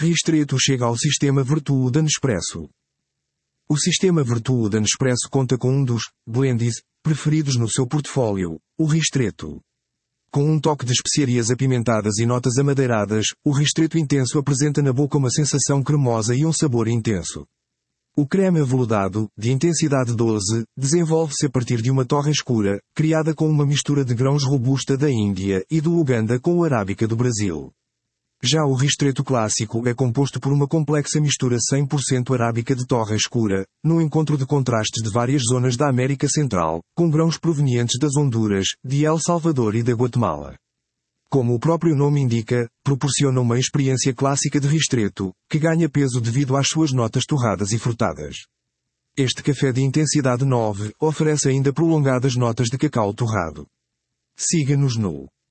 Ristretto chega ao sistema Vertuo da Nespresso. O sistema Vertuo da Nespresso conta com um dos blends preferidos no seu portfólio, o Ristretto. Com um toque de especiarias apimentadas e notas amadeiradas, o Ristretto Intenso apresenta na boca uma sensação cremosa e um sabor intenso. O creme aveludado, de intensidade 12, desenvolve-se a partir de uma torra escura, criada com uma mistura de grãos robusta da Índia e do Uganda com o arábica do Brasil. Já o Ristretto clássico é composto por uma complexa mistura 100% arábica de torra escura, no encontro de contrastes de várias zonas da América Central, com grãos provenientes das Honduras, de El Salvador e da Guatemala. Como o próprio nome indica, proporciona uma experiência clássica de Ristretto, que ganha peso devido às suas notas torradas e frutadas. Este café de intensidade 9 oferece ainda prolongadas notas de cacau torrado. Siga-nos no